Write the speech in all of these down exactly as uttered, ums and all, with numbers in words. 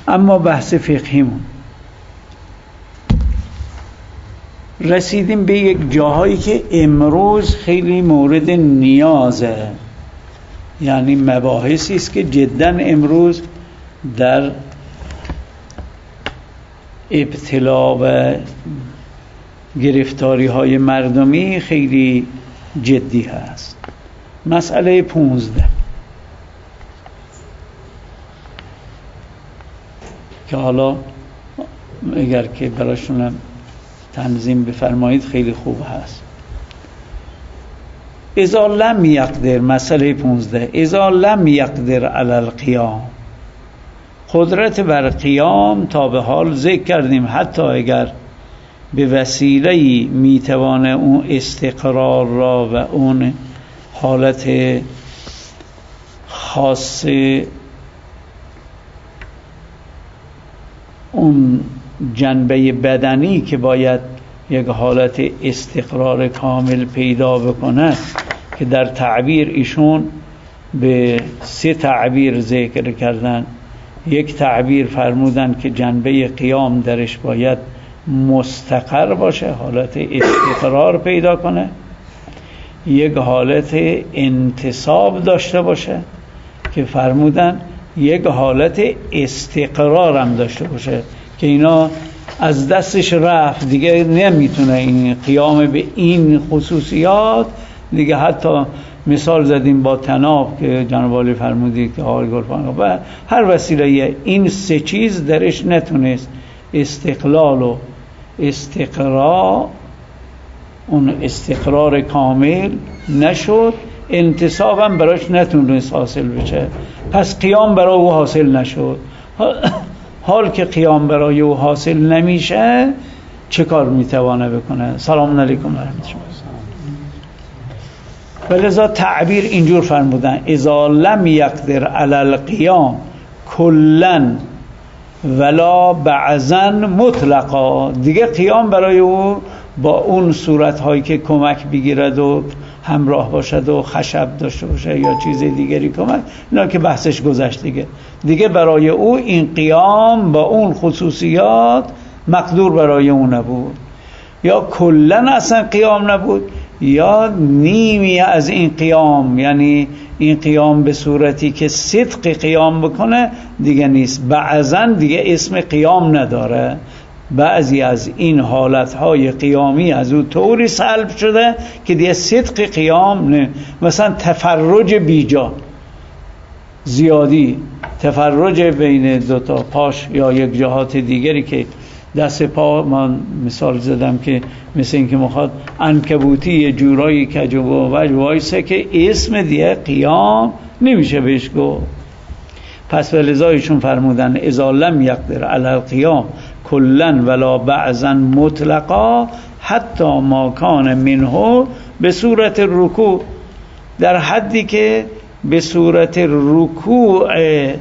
اما بحث فقهیمون رسیدیم به یک جاهایی که امروز خیلی مورد نیازه، یعنی مباحثی است که جدا امروز در ابتلا و گرفتاری های مردمی خیلی جدی هست. مسئله پونزده که حالا اگر که براشونم تنظیم بفرمایید خیلی خوب هست. اذا لم یقدر، مسئله پونزده، اذا لم یقدر علی القیام، قدرت بر قیام تا به حال ذکر کردیم حتی اگر به وسیله‌ای میتوانه اون استقرار را و اون حالت خاص اون جنبه بدنی که باید یک حالت استقرار کامل پیدا بکنه که در تعبیر ایشون به سه تعبیر ذکر کردن. یک تعبیر فرمودن که جنبه قیام درش باید مستقر باشه، حالت استقرار پیدا کنه. یک حالت انتصاب داشته باشه که فرمودن یک حالت استقرار هم داشته باشه که اینا از دستش رفت دیگه، نمیتونه این قیام به این خصوصیات دیگه. حتی مثال زدیم با طناب که جناب عالی فرمودید که آقای گلفان و هر وسیله این سه چیز درش نتونست استقلال و استقرار، اون استقرار کامل نشد، انتصاب هم براش نتونست حاصل بشه، پس قیام برای او حاصل نشد. حال که قیام برای او حاصل نمیشه چه کار میتوانه بکنه؟ سلام علیکم و رحمت الله. ولذا تعبیر اینجور فرمودن اذا لم یقدر علی القیام کلا ولا بعضا مطلقا، دیگه قیام برای او با اون صورتهایی که کمک بگیرد و همراه باشد و خشب داشته باشه یا چیز دیگری کمک، اینا که بحثش گذشت دیگه دیگه برای او این قیام با اون خصوصیات مقدور برای او نبود، یا کلن اصلا قیام نبود یا نیمی از این قیام، یعنی این قیام به صورتی که صدق قیام بکنه دیگه نیست، بعضا دیگه اسم قیام نداره. بعضی از این حالتهای قیامی از او طوری سلب شده که دیگه صدق قیام نه. مثلا تفرج بیجا، زیادی تفرج بین دوتا پاش یا یک جهات دیگری که دست پا، من مثال زدم که مثل این که مخواد عنکبوتی یه جورایی کج و وج وایسه که اسم دیگه قیام نمیشه بهش گفت. پس ولذایشون فرمودن اذا لم یقدر علی القیام کلا ولا بعضا مطلقا حتی ما کان منه به صورت رکوع، در حدی که به صورت رکوع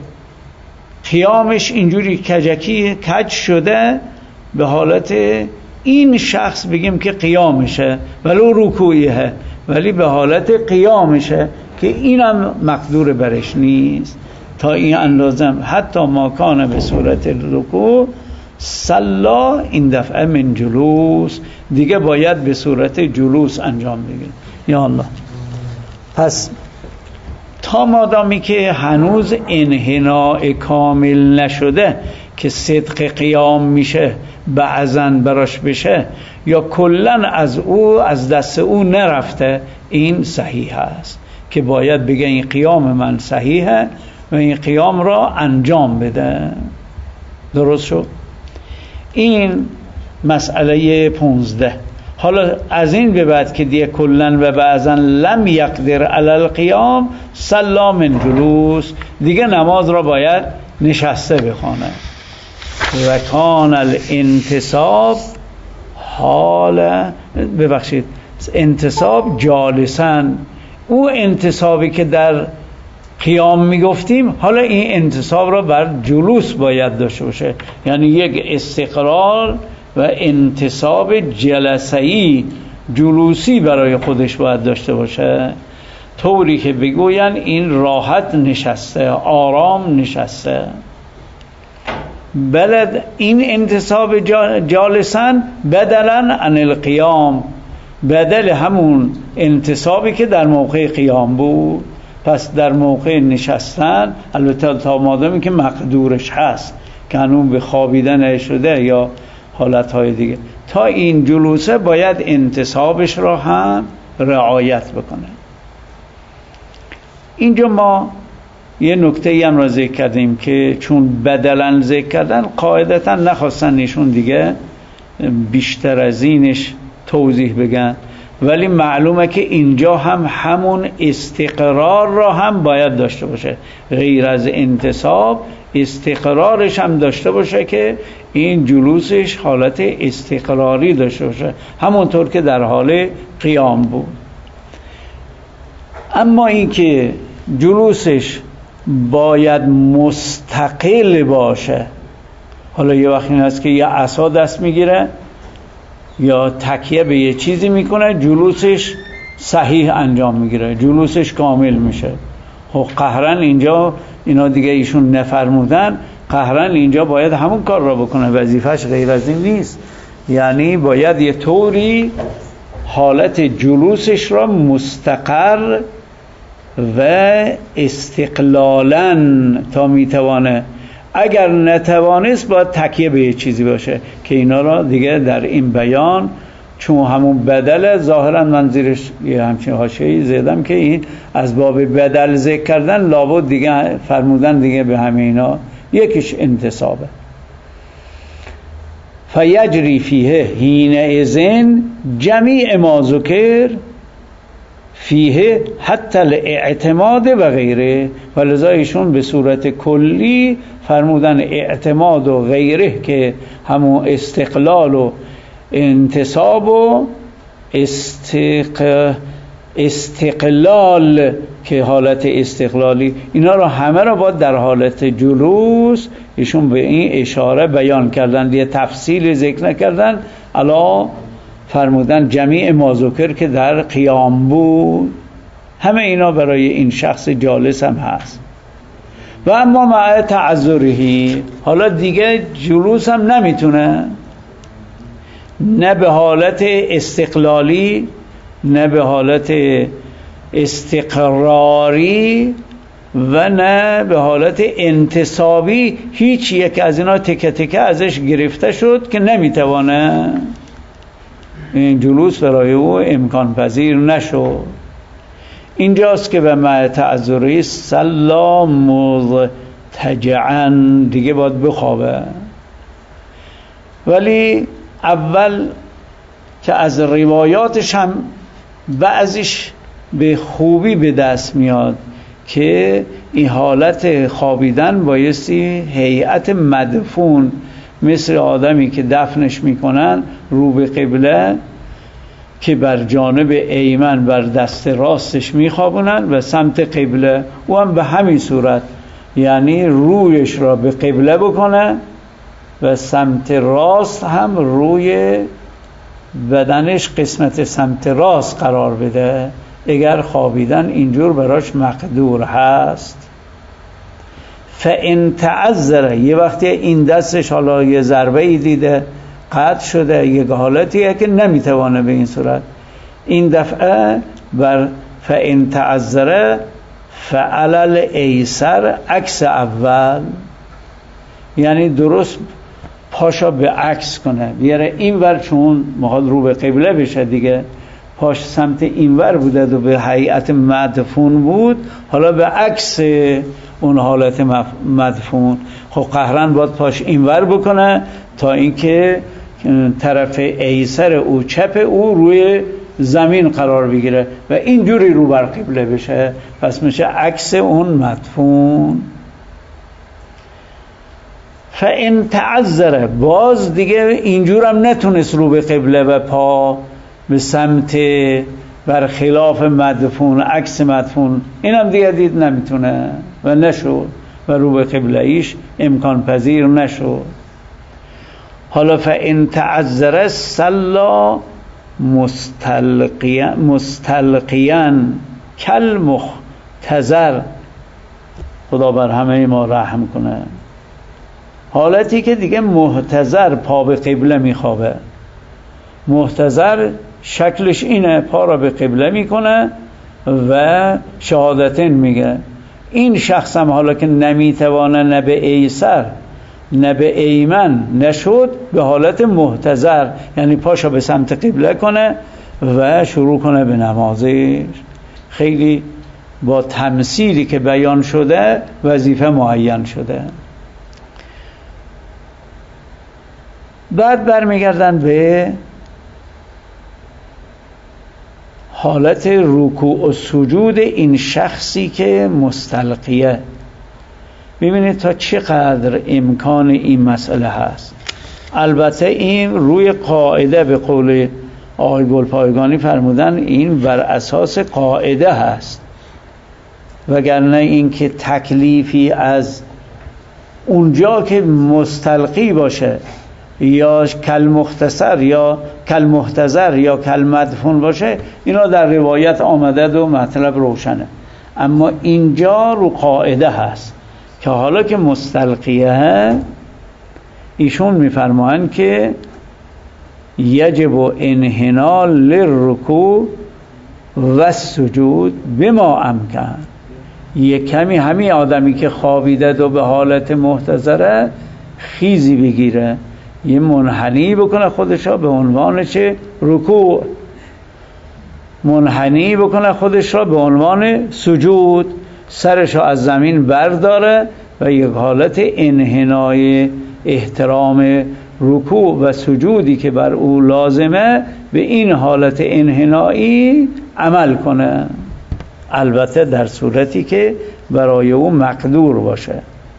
قیامش اینجوری کجکی کج شده به حالت این شخص بگیم که قیامشه ولو رکوعیه، ولی به حالت قیامشه که اینم مقدور برش نیست تا این اندازم. حتی ما کان به صورت رکوع صلا این دفعه من جلوس، دیگه باید به صورت جلوس انجام بگیریم. یا الله. پس تا مادامی که هنوز انحناء کامل نشده که صدق قیام میشه بعضاً براش بشه یا کلن از او از دست او نرفته، این صحیح است که باید بگه این قیام من صحیحه و این قیام را انجام بده. درست شد؟ این مسئله پونزده. حالا از این به بعد که دیگه کلن و بعضا لم یقدر علی القیام صلا من جلوس، دیگه نماز را باید نشسته بخونه. و کان الانتصاب حال ببخشید انتصاب جالسن، او انتصابی که در قیام میگفتیم حالا این انتصاب را بر جلوس باید داشته باشه، یعنی یک استقرار و انتصاب جلسه‌ای جلوسی برای خودش باید داشته باشه، طوری که بگوین این راحت نشسته، آرام نشسته. بلد این انتصاب جالسن بدلا عن القیام، بدل همون انتصابی که در موقع قیام بود. پس در موقع نشستن البته تا مادامی که مقدورش هست که هنون به خوابیدن نشده یا حالتهای دیگه، تا این جلوسه باید انتصابش را هم رعایت بکنه. اینجا ما یه نکته هم را ذکر کردیم که چون بدلن ذکر کردن قاعدتا نخواستن نشون دیگه بیشتر از اینش توضیح بگن، ولی معلومه که اینجا هم همون استقرار را هم باید داشته باشه، غیر از انتصاب استقرارش هم داشته باشه که این جلوسش حالت استقراری داشته باشه همونطور که در حال قیام بود. اما این که جلوسش باید مستقل باشه، حالا یه وقتی این هست که یه عصا دست میگیره یا تکیه به یه چیزی میکنه جلوسش صحیح انجام میگیره، جلوسش کامل میشه. خب قهرن اینجا اینا دیگه ایشون نفرمودن، قهرن اینجا باید همون کار را بکنه، وظیفش غیر از این نیست. یعنی باید یه طوری حالت جلوسش را مستقر و استقلالاً تا میتوانه، اگر نتوانست باید تکیه به یه چیزی باشه که اینا را دیگه در این بیان چون همون بدل ظاهرا من زیرش یه همچین حاشیه‌ای زدم که این از باب بدل ذکر کردن لابد دیگه فرمودن دیگه به همه اینا یکیش انتصابه. فیجری فیه حین اذن جمیع ما ذکر فیه حتی الاعتماد و غیره، ولذا ایشون به صورت کلی فرمودن اعتماد و غیره که همون استقلال و انتصاب و استق... استقلال که حالت استقلالی، اینا رو همه رو باید در حالت جلوس ایشون به این اشاره بیان کردن، یه تفصیل ذکر نکردن. الا فرمودن جمیع ما ذکر که در قیام بود، همه اینا برای این شخص جالس هم هست. و اما مع تعذرهی، حالا دیگه جلوس هم نمیتونه، نه به حالت استقلالی نه به حالت استقراری و نه به حالت انتصابی، هیچ یک از اینا تکه تکه ازش گرفته شد که نمیتوانه، این جلوس برای او امکان پذیر نشد. اینجاست که به مع تعذری صلا مضطجعا دیگه باید بخوابه. ولی اول که از روایاتش هم بعضیش به خوبی به دست میاد که این حالت خوابیدن بایستی هیئت مدفون، مثل آدمی که دفنش میکنن رو به قبله که بر جانب ایمن بر دست راستش میخوابونن و سمت قبله، او هم به همین صورت، یعنی رویش را به قبله بکنه و سمت راست هم روی بدنش قسمت سمت راست قرار بده اگر خوابیدن اینجور براش مقدور هست. فان تعذر، یه وقتی این دستش حالا یه ضربه ای دیده قطع شده، یک حالتیه که نمیتوانه به این صورت، این دفعه بر فان تعذر فعلل ایسر عکس اول، یعنی درست پاشا به عکس کنه، بیاره اینور، چون مخواد رو به قبله بشه دیگه، پاش سمت اینور بوده و به هیئت مدفون بود، حالا به عکس اون حالت مدفون. خب قهرن باید پاش اینور بکنه تا اینکه طرف ایسر او چپ او روی زمین قرار بگیره و اینجوری رو بر قبله بشه، پس میشه عکس اون مدفون. فان تعذر، باز دیگه اینجورم نتونست رو به قبله و پا به سمت برخلاف مدفون، عکس مدفون، اینم دیگه دید نمیتونه و نشد و رو به قبله ایش امکان پذیر نشد. حالا فان تعذر صلا مستلقیا مستلقیا کل مختزر، خدا بر همه ما رحم کنه. حالتی که دیگه محتضر پا به قبله میخوابه. محتضر شکلش اینه، پا را به قبله میکنه و شهادتین میگه. این شخص هم حالا که نمیتوانه نه به ایسر نه به ایمن نشد، به حالت محتضر، یعنی پاشو به سمت قبله کنه و شروع کنه به نمازش. خیلی با تمثیلی که بیان شده وظیفه معین شده. بعد برمیگردن به حالت رکوع و سجود این شخصی که مستلقیه. ببینید تا چقدر امکان این مسئله هست. البته این روی قاعده، به قول آقای گلپایگانی فرمودن این بر اساس قاعده هست، وگرنه این که تکلیفی از اونجا که مستلقی باشه یا کل مختصر یا کل محتضر یا کل مدفون باشه، اینا در روایت آمده و مطلب روشنه. اما اینجا رو قاعده هست که حالا که مستلقیه، ایشون میفرمایند که یجب انحنال للرکوع و السجود بما امکن. یک کمی همین آدمی که خوابیده و به حالت محتضره خیزی بگیره، یه منحنی بکنه خودشا به عنوان چه؟ رکوع. منحنی بکنه خودش را به عنوان سجود، سرشو از زمین برداره و یک حالت انحنای احترام رکوع و سجودی که بر او لازمه به این حالت انحنایی عمل کنه، البته در صورتی که برای او مقدور باشه.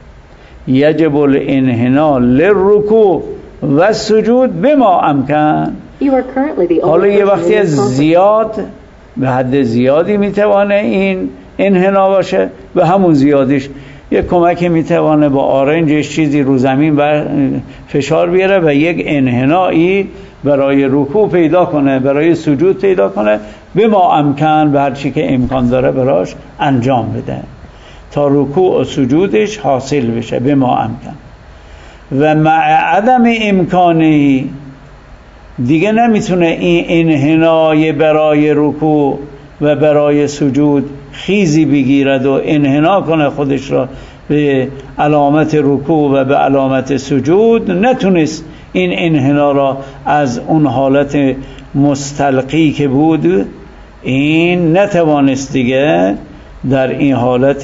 یجب الانحناء للرکوع و سجود بما امکن. حالا یه وقتی از زیاد به حد زیادی میتوانه این انحنا باشه، به همون زیادیش یک کمکی میتوانه با آرنجش چیزی رو زمین بر فشار بیاره و یک انحنایی برای رکوع پیدا کنه، برای سجود پیدا کنه، به ما امکن، به هر چی که امکان داره براش انجام بده تا رکوع و سجودش حاصل بشه، به ما امکن. و مع عدم امکانی دیگه نمیتونه این انحنای برای رکوع و برای سجود خیزی بگیرد و انحنا کنه خودش را به علامت رکوع و به علامت سجود. نتونست این انحنا را از اون حالت مستلقی که بود، این نتوانست دیگه در این حالت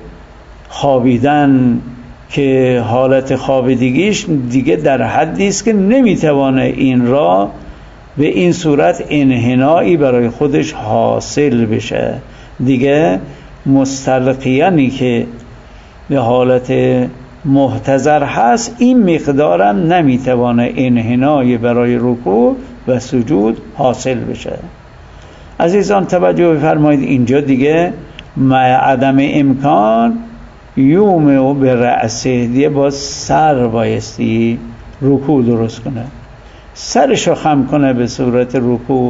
خوابیدن که حالت خوابیدگیش دیگه در حدی است که نمیتوانه این را به این صورت انحنایی برای خودش حاصل بشه. دیگه مستلقیانی که به حالت محتضر هست، این مقدارم نمیتوانه انحنای برای رکوع و سجود حاصل بشه. عزیزان توجه بفرمایید، اینجا دیگه مع عدم امکان یوم و به رأسه، دیگه با سر بایستی رکوع درست کنه، سرشو خم کنه به صورت رکوع،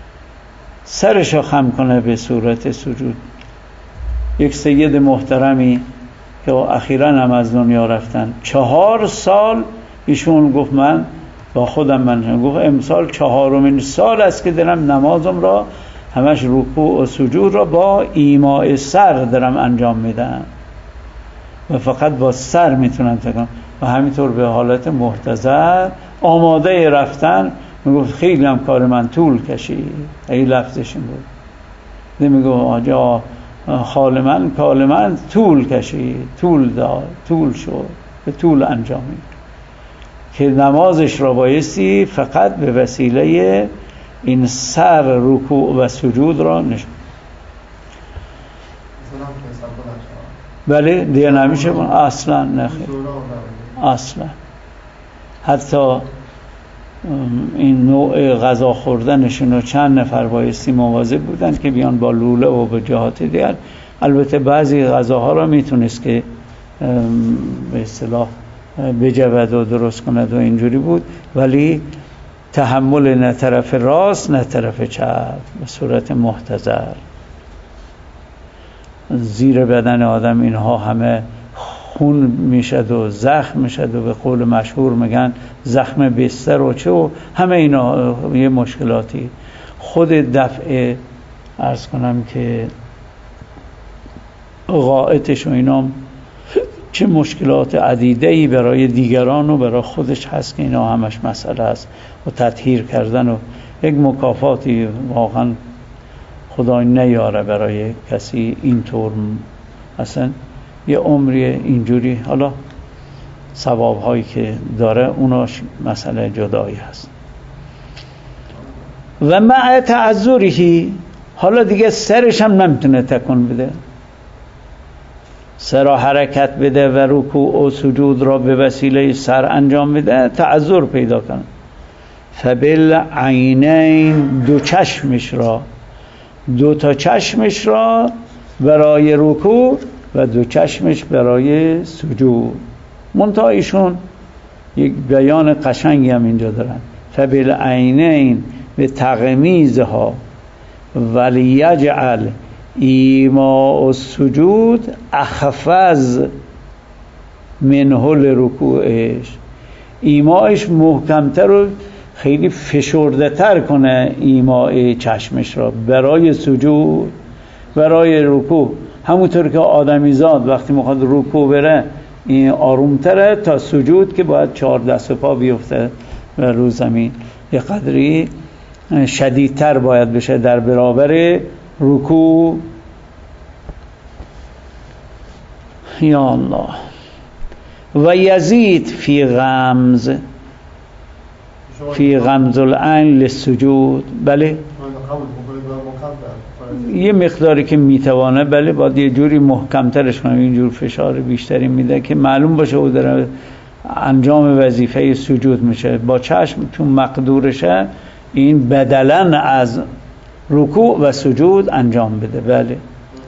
سرشو خم کنه به صورت سجود. یک سید محترمی که اخیراً هم از دنیا رفتن، چهار سال ایشون گفت من با خودم من گفت امسال چهارمین سال است که دارم نمازم را همش رکوع و سجود را با ایماء سر دارم انجام میدم و فقط با سر میتونم تکم و همینطور به حالت محتضر آماده رفتن. میگفت خیلی هم کار من طول کشید، این لفظش این بود، نمیگو آجا خال من کال من طول کشید، طول داد، طول شد، به طول انجامید که نمازش را بایستی فقط به وسیله این سر رکوع و سجود را نشون. بله دیگه نمیشه اصلا، نخیر اصلا. حتی این نوع غذا خوردنشون رو چند نفر بایستی مواظب بودن که بیان با لوله و به جهات دیگر. البته بعضی غذاها را میتونست که به اصطلاح بجود و درست کند و اینجوری بود، ولی تحمل نه طرف راست نه طرف چپ به صورت محتضر. زیر بدن آدم اینها همه خون میشد و زخم میشد و به قول مشهور میگن زخم بستر و چه و همه اینا یه مشکلاتی. خود دفع عرض کنم که غائطش و اینا چه مشکلات عدیده‌ای برای دیگران و برای خودش هست که اینا همش مسئله است و تطهیر کردن و یک مکافاتی واقعا خدای نیاره برای کسی اینطور اصلا یه عمری اینجوری. حالا ثواب هایی که داره اوناش مسئله جدایی هست. و مع تعذره، حالا دیگه سرش هم نمیتونه تکون بده، سر را حرکت بده و رکوع و سجود را به وسیله سر انجام بده، تعذر پیدا کنه. فبالعینین، دو چشمش را، دو تا چشمش را برای رکوع و دو چشمش برای سجود. منتها ایشون یک بیان قشنگی هم اینجا دارن، فبالعینین به تغمیزها ولیجعل ایما السجود اخفض منه لرکوعش، ایمایش محکمتر و خیلی فشرده تر کنه ایمای چشمش را برای سجود، برای رکوع. همونطور که آدمیزاد وقتی میخواد رکوع بره این آرومتره تا سجود که باید چهار دست و پا بیفته و رو زمین، یه قدری شدیدتر باید بشه در برابر رکوع. یا الله. و یزید فی غمز فی غمز العین للسجود، بله یه مقداری که میتوانه، بله باید یه جوری محکم ترش کنه، اینجور فشار بیشتری میده که معلوم باشه او داره انجام وظیفه سجود میشه. با چشم چون مقدورشه این بدلن از رکوع و سجود انجام بده. بله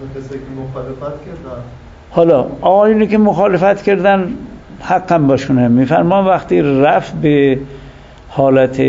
حالا آقایونی که مخالفت کردن حقا باشونه، میفرمان وقتی رفت به حالت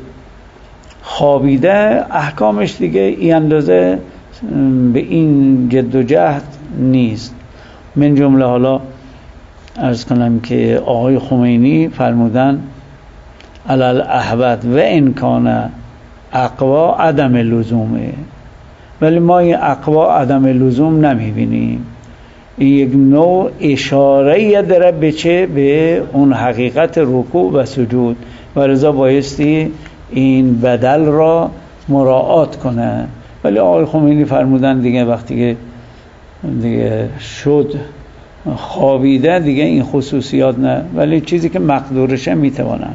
خوابیده احکامش دیگه این اندازه به این جد و جهد نیست. من جمله حالا عرض کنم که آقای خمینی فرمودن علل احوت و انکان اقوا عدم لزومه، ولی ما این اقوا عدم لزوم نمیبینیم. این یک نوع اشاره داره به چه؟ به اون حقیقت رکوع و سجود و لذا بایستی این بدل را مراعات کنه. ولی آقای خمینی فرمودن دیگه وقتی که دیگه شد خوابیده دیگه این خصوصیات نه، ولی چیزی که مقدورشه میتوانند.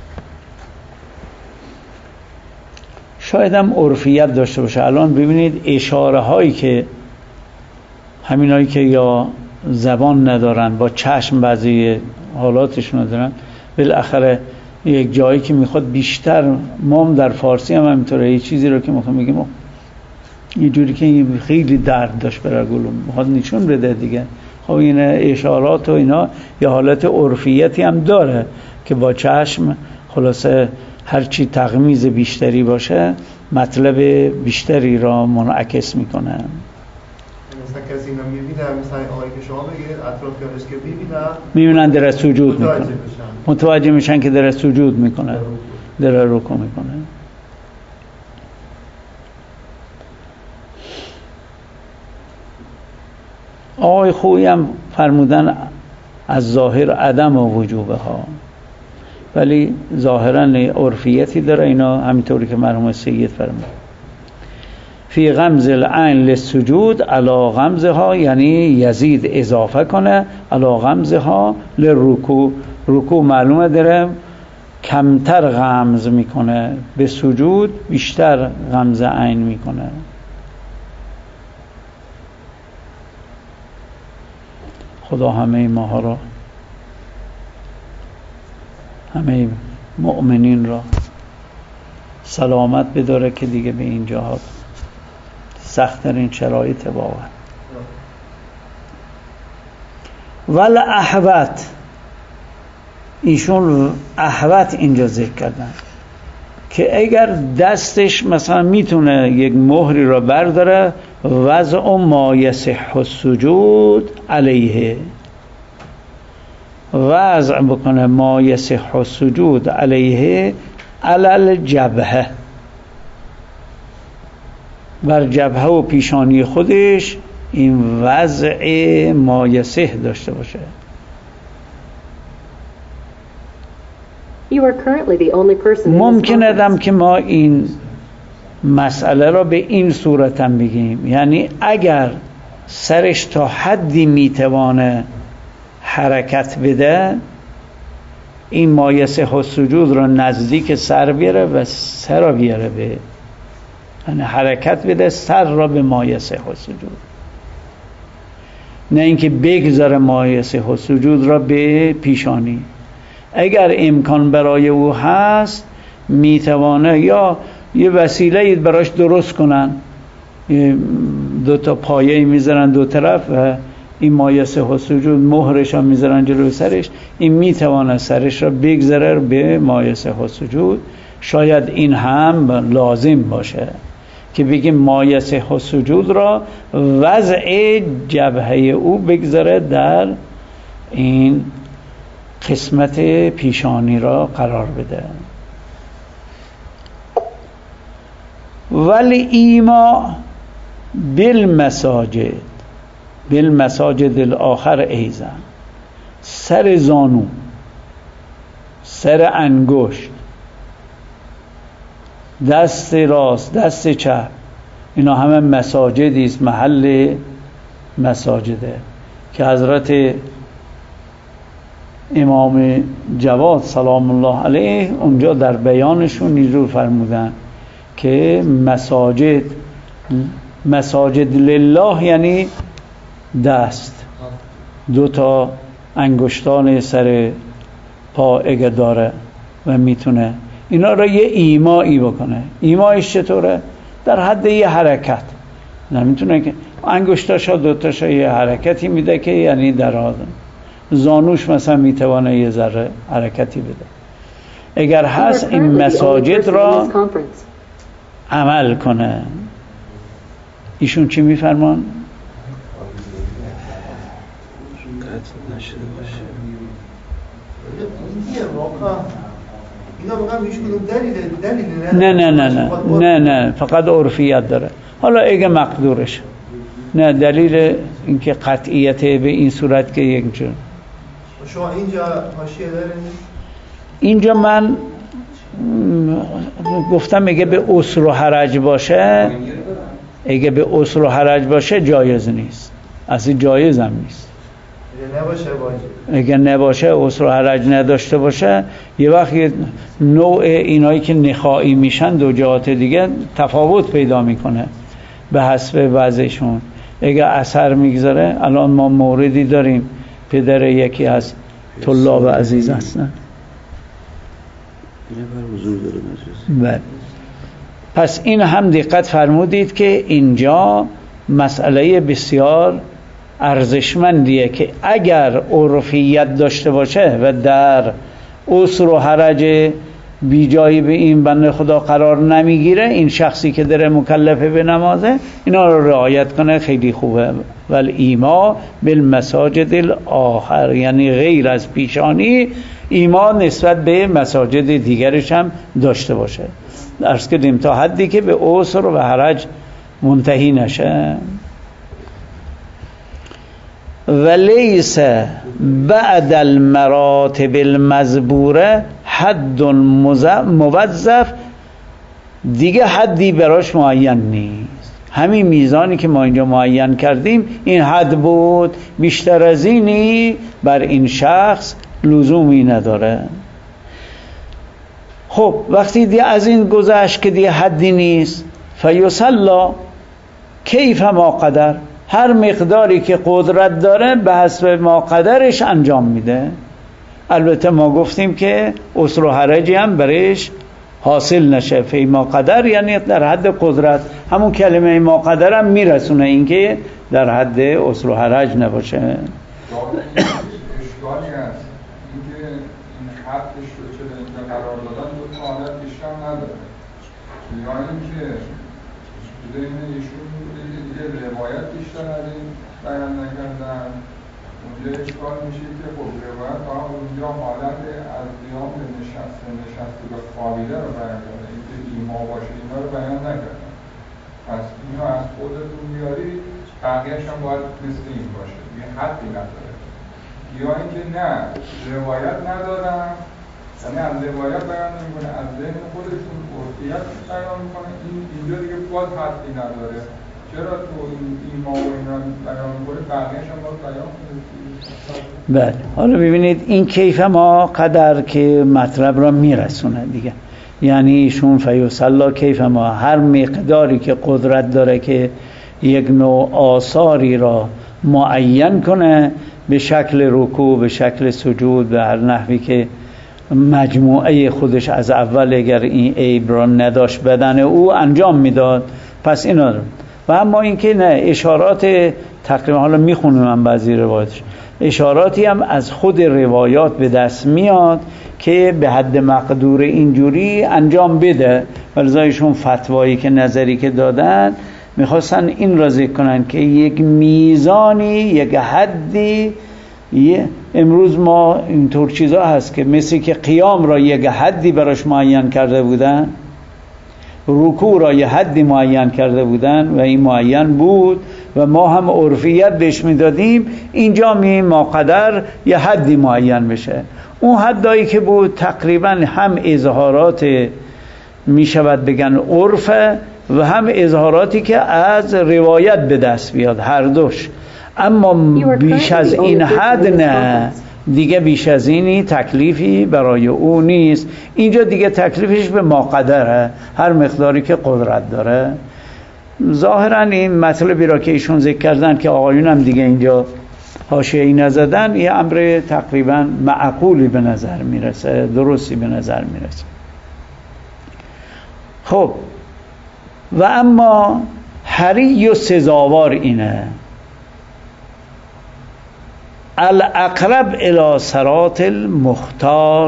شاید هم عرفیت داشته باشه. الان ببینید اشاره هایی که همین هایی که یا زبان ندارن با چشم بعضی حالاتشون ندارن، بالاخره یک جایی که میخواد بیشتر، ما هم در فارسی هم همینطوره، یه چیزی رو که میخوام بگیم یه جوری که خیلی درد داشت برای گلوم میخواد نشون بده دیگه. خب این اشارات و اینا یه حالت عرفیتی هم داره که با چشم خلاصه هرچی تغمیز بیشتری باشه مطلب بیشتری را منعکس میکنه. مثلا کسی اینا میبینه، مثلا آقایی که شما بگید اطرافیانش که میبینن میبینن در سجود میکنه، متوجه میشن که در سجود میکنه، در رکوع میکنه. آقای خویی هم فرمودن از ظاهر عدم و وجوبه ها، ولی ظاهرا عرفیتی داره اینا، همینطوری که مرحوم سید فرمود فی غمز العین للسجود علی غمزها، یعنی یزید اضافه کنه علی غمزها للرکوع. رکوع معلومه داره کمتر غمز میکنه، به سجود بیشتر غمز عین میکنه. خدا همه ماها را، همه مؤمنین را سلامت بداره که دیگه به اینجا ها سخت‌ترین شرایط واقعا. ول احوت، ایشون احوت اینجا ذکر کردن که اگر دستش مثلا میتونه یک مهری را برداره وضع ما یصح السجود علیه، وضع بکنه ما یصح السجود علیه علل جبهه، بر جبهه و پیشانی خودش این وضع ما یصح داشته باشه. You are currently the only person in this ممکنه conference. دم که ما این مسئله را به این صورت هم بگیم، یعنی اگر سرش تا حدی میتوانه حرکت بده، این ما یصح السجود را نزدیک سر بیاره و سر را بیاره به، یعنی حرکت بده سر را به ما یصح السجود، نه اینکه بگذاره ما یصح السجود را به پیشانی. اگر امکان برای او هست میتوانه یا یه وسیله براش درست کنن، دو تا پایه میذارن دو طرف و این ما یصح السجود مهرش هم میذارن جلوی سرش، این میتوانه سرش را بگذاره به ما یصح السجود. شاید این هم لازم باشه که بگیم ما یصح السجود را وضع جبهه او بگذاره در این قسمت پیشانی را قرار بده. ولی ایما بالمساجد بالمساجد الاخر ایضا، سر زانو، سر انگشت، دست راست، دست چپ، اینا همه مساجدی است، محل مساجده که حضرت امام جواد سلام الله علیه اونجا در بیانشون اینجور فرمودن که مساجد مساجد لله یعنی دست، دو تا انگشتان سر پا اگه داره و میتونه اینا را یه ایمایی بکنه. ایمایش چطوره؟ در حد یه حرکت، نمیتونه که انگشتاشا دوتاشا یه حرکتی میده که یعنی در آدم زانوش مثلا میتونه یه ذره حرکتی بده. اگر هست این مساجد را عمل کنه. ایشون چی میفرمان؟ نه نه نه نه نه نه فقط عرفیت داره. حالا اگه مقدورش نه دلیل اینکه قطعیت به این صورت که یک جور. شما اینجا حاشیه دارین؟ اینجا من گفتم اگه به عسر و حرج باشه، اگه به عسر و حرج باشه جایز نیست، اصلا جایز هم نیست. اگه نباشه واجب. اگه نباشه عسر و حرج نداشته باشه، یه وقت نوع اینایی که نخایی میشن دو جهات دیگه تفاوت پیدا میکنه به حسب وضعشون. اگه اثر میگذاره، الان ما موردی داریم پدر یکی از طلاب عزیز هستن، بله. پس این هم دقت فرمودید که اینجا مسئله بسیار ارزشمندیه که اگر عرفیت داشته باشه و در عسر و حرج بی جایی به این بنده خدا قرار نمیگیره، این شخصی که داره مکلفه به نمازه اینا رو رعایت کنه، خیلی خوبه. ولی ایما بالمساجد الاخر یعنی غیر از پیشانی، ایما نسبت به مساجد دیگرش هم داشته باشه، درست کردیم تا حدی که به عسر و حرج منتهی نشه. ولیس بعد المراتب المذبوره حد موظف، دیگه حدی براش معین نیست. همین میزانی که ما اینجا معین کردیم این حد بود، بیشتر از اینی بر این شخص لزومی نداره. خب وقتی دیگه از این گذشت که دیگه حدی نیست، فیصلا کیف ما قدر، هر مقداری که قدرت داره به حسب ما قدرش انجام میده. البته ما گفتیم که عسر و حرجی هم برش حاصل نشه. فی ما قدر یعنی در حد قدرت، همون کلمه ما قدر هم میرسونه اینکه در حد عسر و حرج نباشه. اشکالی هست اینکه این حدش رو چه اینجا قرار دادن دو تا حالت بیشتر نداره، یا اینکه ذهن ایشون دیگه روایت بیشتر از این بیان نکردن، اونجا اشکال میشه که خب روایت فقط اونجا حالت از قیام به نشست نشست به خوابیده رو بیان کرده، اینکه ایما باشه اینا رو بیان نکرده. پس اینو از خودتون میاری، بقیه‌اش هم باید مثل این باشه، یه حدی نداره. یا اینکه نه روایت ندارم، یعنی از روایت بیان نمیکنه، از ذهن خودشون عرفیت بیان میکنه، این اینجا دیگه باز حدی نداره. چرا تو ایما و اینا بیان میکنه، بقیه‌اش هم باید بیان کنه. بله، حالا ببینید این کیف ما قدر که مطلب را میرسونه دیگه، یعنی ایشون فیصلا کیف ما، هر مقداری که قدرت داره که یک نوع آثاری را معین کنه به شکل رکوع، به شکل سجود، به هر نحوی که مجموعه خودش از اول اگر این عیب را نداشت بدن او انجام میداد، پس اینا رو. و اما اینکه نه، اشارات تقریبا حالا میخونم من بعضی روایاتش، اشاراتی هم از خود روایات به دست میاد که به حد مقدور اینجوری انجام بده. ولذایشون فتوایی که نظری که دادن میخواستن این را ذکر کنن که یک میزانی، یک حدی، امروز ما اینطور چیزا هست که مثل که قیام را یک حدی براش معین کرده بودن، رکوع را یه حدی معین کرده بودن و این معین بود و ما هم عرفیت بهش میدادیم، اینجا می ما قدر یه حدی معین بشه. اون حدایی که بود تقریبا هم اظهارات می شود بگن عرف و هم اظهاراتی که از روایت به دست بیاد، هر دوش. اما بیش از این حد نه دیگه، بیش از اینی تکلیفی برای او نیست. اینجا دیگه تکلیفش به ما قدره، هر مقداری که قدرت داره. ظاهرا این مطلبی را که ایشون ذکر کردن که آقایون هم دیگه اینجا حاشیه‌ای نزدن، یه امر تقریبا معقولی به نظر میرسه، درستی به نظر میرسه. خب و اما حری و سزاوار اینه الاقرب الی صراط المختار،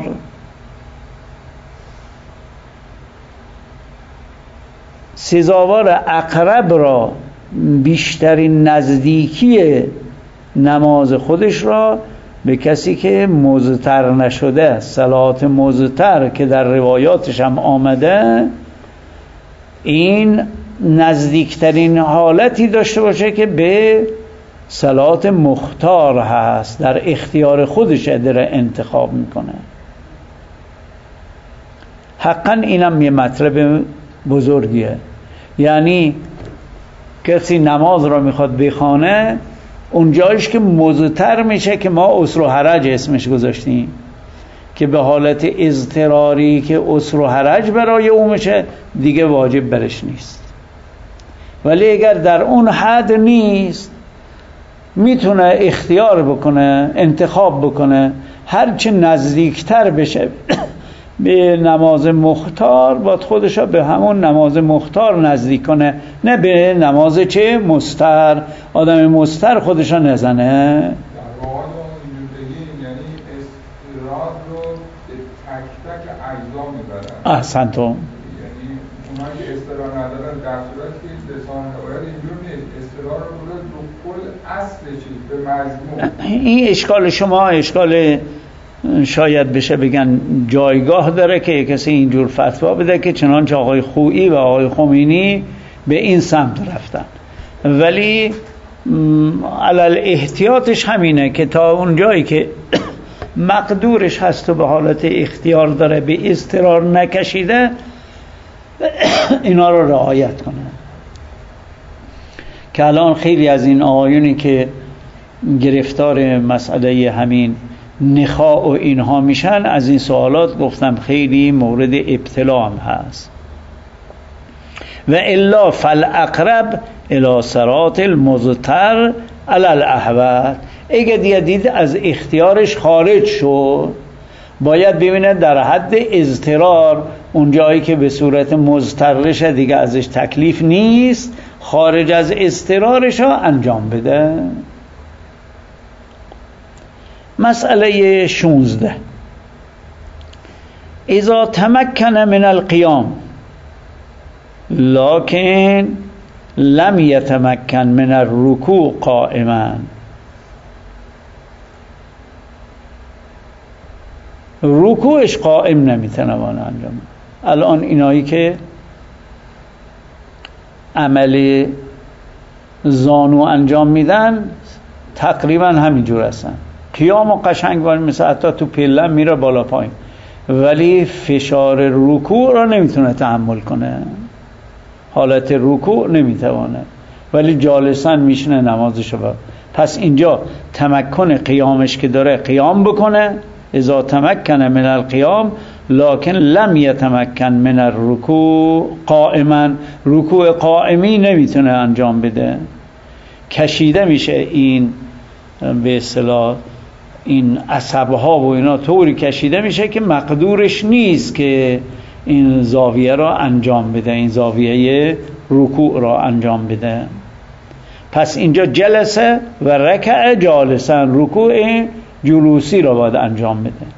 سزاوار اقرب را بیشترین نزدیکی نماز خودش را به کسی که مضطر نشده، صلات مضطر که در روایاتش هم آمده، این نزدیکترین حالتی داشته باشه که به صلات مختار هست، در اختیار خودش داره انتخاب میکنه. حقا اینم یه مطلب بزرگیه، یعنی کسی نماز را میخواد بخونه اونجایش که مضطر میشه، که ما عسر و حرج اسمش گذاشتیم، که به حالت اضطراری که عسر و حرج برای او میشه دیگه واجب برش نیست. ولی اگر در اون حد نیست میتونه اختیار بکنه، انتخاب بکنه، هرچه نزدیکتر بشه به نماز مختار باید خودشا به همون نماز مختار نزدیک کنه، نه به نماز چه مستر. آدم مستر خودشا نزنه. در واقع اینجور بگیم یعنی استراد رو به تک تک اجزا میبرن. احسنتم. یعنی اونایی که استراد ندارن در صورتی که لسان روایت اینجور نیست، استراد رو رو کل اصل چیز به مجموع. این اشکال شما اشکال شاید بشه بگن جایگاه داره که کسی اینجور فتوا بده که چنانچه آقای خویی و آقای خمینی به این سمت رفتن، ولی علل احتیاطش همینه که تا اون جایی که مقدورش هست و به حالت اختیار داره، به اضطرار نکشیده، اینا رو رعایت کنه. که الان خیلی از این آقایونی که گرفتار مسئله همین نخاع و اینها میشن، از این سوالات گفتم خیلی مورد ابتلا هم هست. و الا فالاقرب الی صراط المضطر علی الاحوط، اگه دیگه دید از اختیارش خارج شد، باید ببینه در حد اضطرار، اون جایی که به صورت مضطرش دیگه ازش تکلیف نیست، خارج از اضطرارش ها انجام بده. مسئله شونزده، اذا تمکن من القیام لكن لم يتمكن من الركوع قائما، رکوعش قائم نمیتونه انجام بده. الان اینایی که عمل زانو انجام میدن تقریبا همینجور هستن، قیام و قشنگ باید مثل حتی تو پله میره بالا پایین، ولی فشار رکوع را نمیتونه تحمل کنه، حالت رکوع نمیتونه، ولی جالسن میشنه نمازشو با. پس اینجا تمکن قیامش که داره قیام بکنه، اذا تمکن من القیام لکن لم یتمکن من الرکوع قائما، رکوع قائمی نمیتونه انجام بده، کشیده میشه این به اصطلاح این عصبها و اینا طوری کشیده میشه که مقدورش نیست که این زاویه را انجام بده، این زاویه رکوع را انجام بده. پس اینجا جلسه و رکع جالسن، رکوع جلوسی را باید انجام بده.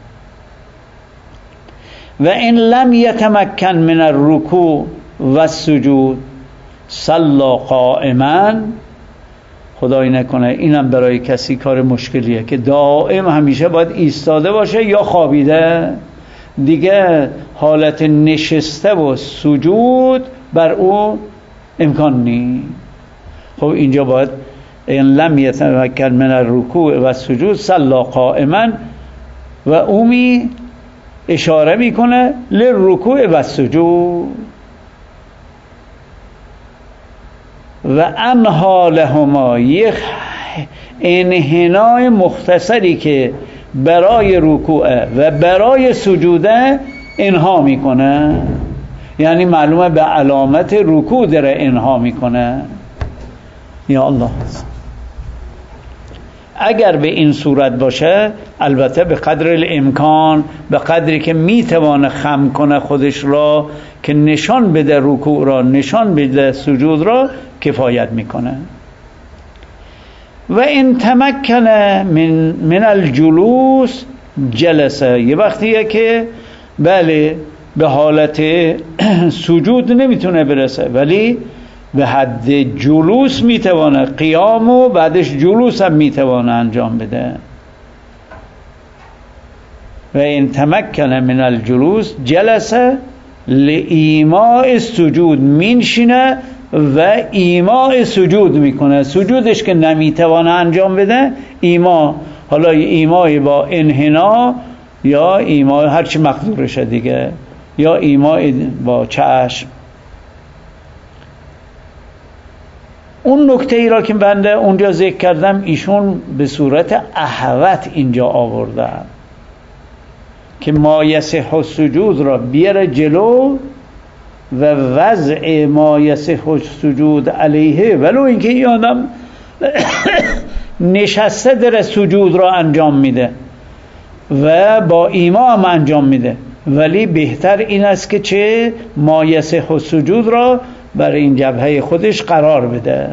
و این لم یتمکن من الرکوع و السجود صلا قائما، خدای نکنه اینم برای کسی کار مشکلیه که دائم همیشه باید ایستاده باشه یا خوابیده، دیگه حالت نشسته و سجود بر او امکان نیست. خب اینجا باید این لم یتمکن من الرکوع و السجود صلا قائما و اومی اشاره میکنه للرکوع و السجود و انها لهما، یک انحنای مختصری که برای رکوع و برای سجوده انها میکنه، یعنی معلومه به علامت رکوع داره انها میکنه. یا الله، اگر به این صورت باشه البته به قدر الامکان، به قدری که میتوانه خم کنه خودش را که نشان بده رکوع را، نشان بده سجود را، کفایت میکنه. و این تمکن من, من الجلوس جلسه، یه وقتیه که بله به حالت سجود نمیتونه برسه ولی به حد جلوس میتوانه، قیام و بعدش جلوس هم میتوانه انجام بده. و این تمکن من الجلوس جلسه لایماء السجود، مینشینه و ایماء سجود میکنه، سجودش که نمیتوانه انجام بده ایما، حالا ایمای با انحنا یا ایمای هرچی مقدورشه دیگه، یا ایمای با چشم. اون نکته ای را که بنده اونجا ذکر کردم ایشون به صورت احوت اینجا آورده که ما یصح السجود را بیاره جلو و وضع ما یصح السجود علیه، ولو اینکه این آدم نشسته در سجود را انجام میده و با ایما هم انجام میده، ولی بهتر این است که چه ما یصح السجود را برای این جبهه خودش قرار بده.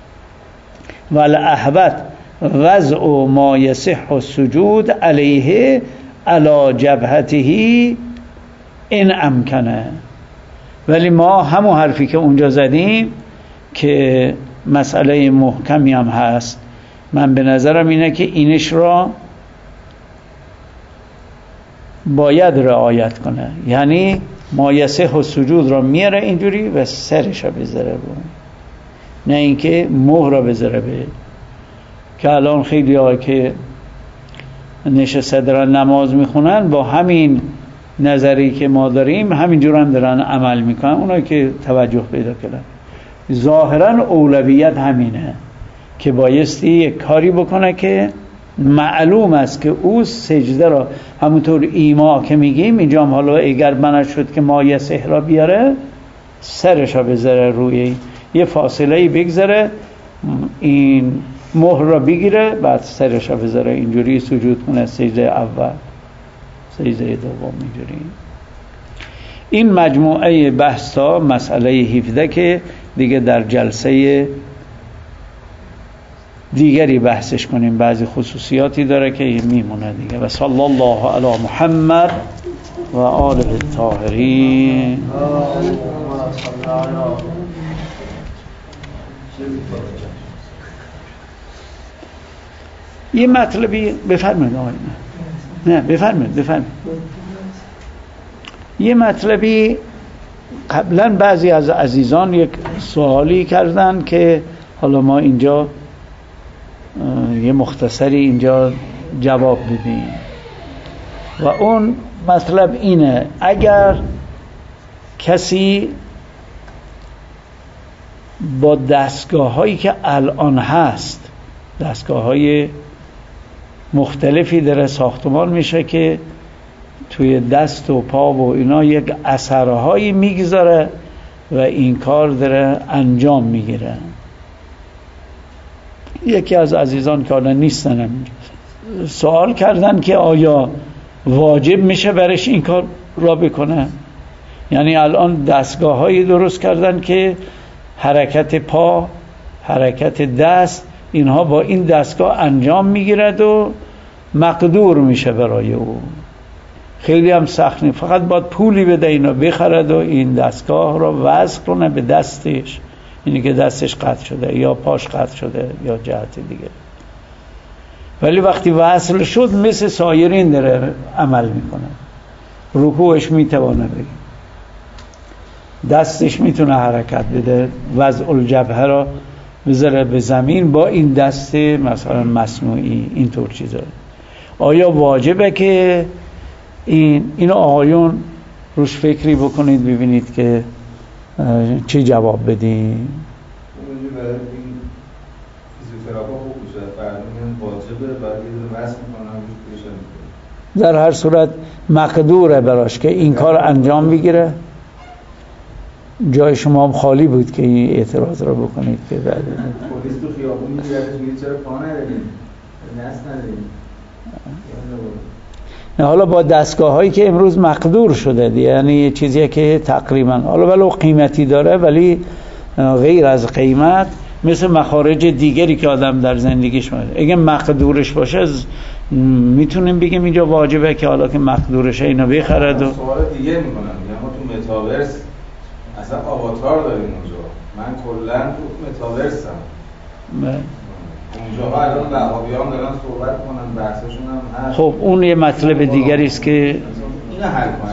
والاحوط وضع ما یصح السجود علیه علی جبهته این امکنه. ولی ما همون حرفی که اونجا زدیم که مسئله محکمی هم هست، من به نظرم اینه که اینش را باید رعایت کنه، یعنی ما یصح السجود را میاره اینجوری و سرش را بذاره بود، نه اینکه مهر را بذاره به که الان خیلی ها که نشسته دارن نماز میخونن با همین نظری که ما داریم همینجور هم دارن عمل میکنن. اونایی که توجه پیدا کردن ظاهرا اولویت همینه که بایستی یک کاری بکنه که معلوم است که او سجده را همونطور ایما که میگیم اینجا هم حالا اگر بنا شد که ما یه سحر بیاره سرش را بذاره روی یه فاصله بگذاره، این مهر را بگیره بعد سرش را بذاره اینجوری سجود کنه، سجده اول سجده دوم اینجوری. این مجموعه بحث ها مسئله هفده که دیگه در جلسه دیگری بحثش کنیم، بعضی خصوصیاتی داره که میمونه دیگه. و صلی الله علی محمد و آله الطاهرین. یه مطلبی بفرمایید آقای. نه بفرمایید بفرمایید. یه مطلبی قبلا بعضی از عزیزان یک سوالی کردن که حالا ما اینجا یه مختصری اینجا جواب بدیم و اون مطلب اینه: اگر کسی با دستگاه هایی که الان هست، دستگاه های مختلفی داره ساختمان میشه که توی دست و پا و اینا یک اثرهایی میگذاره و این کار داره انجام میگیره. یکی از عزیزان که الان نیستن سوال کردن که آیا واجب میشه برش این کار را بکنه؟ یعنی الان دستگاه هایی درست کردن که حرکت پا، حرکت دست، اینها با این دستگاه انجام میگیرد و مقدور میشه برای او. خیلی هم سخت نیست، فقط باید پولی بده اینا بخرد و این دستگاه را وصل کنه به دستش، اینی که دستش قطع شده یا پاش قطع شده یا جهت دیگه. ولی وقتی وصل شد مثل سایرین داره عمل میکنه. رکوعش میتونه بگه، دستش میتونه حرکت بده، وضع الجبهه را بذاره به زمین با این دست مثلا مصنوعی، اینطور چیزا. آیا واجبه که این اینو آقایون روش فکری بکنید ببینید که چی جواب بدین؟ در هر صورت مقدوره براش که این کار انجام بگیره. جای شما هم خالی بود که این اعتراض را بکنید که بعد پلیس تو خیابون میگردش چرا پا نداریم دست نداریم. نه حالا با دستگاه هایی که امروز مقدور شده دی، یعنی چیزی که تقریبا حالا ولو قیمتی داره ولی غیر از قیمت، مثل مخارج دیگری که آدم در زندگیش میاره. اگه مقدورش باشه میتونیم بگیم اینجا واجبه که حالا که مقدورشه اینو بخرد. و سوال دیگه میکنم، یعنی ما تو متاورس اصلا آواتار داریم اونجا. من کلا تو متاورسم. اونجا الان وهابیان دارن صحبت کنن، بحثشون هم هست. خب اون یه مطلب دیگری است که اینو حل کنن.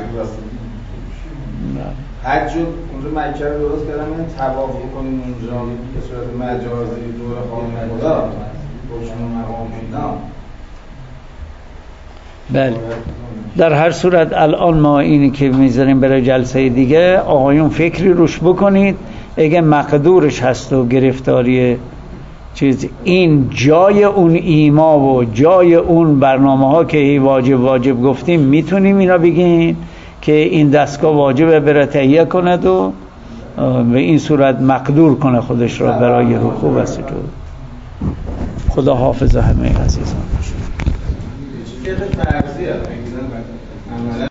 حج اونجا مکه رو درست کردن، این طواف کنیم اونجا به صورت مجازی دور خانه خدا روشن مقام اینا. بله. در هر صورت الان ما اینی که میذاریم برای جلسه دیگه، آقایون فکری روش بکنید. اگه مقدورش هست و گرفتاری چیز، این جای اون ایما و جای اون برنامه ها که واجب واجب گفتیم، میتونیم اینا بگیم که این دستگاه واجبه بره تهیه کند و به این صورت مقدور کنه خودش را برای رکوع و سجود. خدا حافظ همه عزیزان.